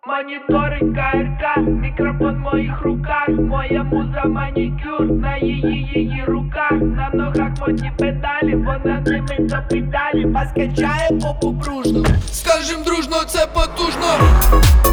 Монітори КРК, мікрофон в моїх руках, моя муза манікюр, на її руках, на ногах модні педалі, вона ними до педалі, бас качає попу пружно. Скажем дружно, це потужно.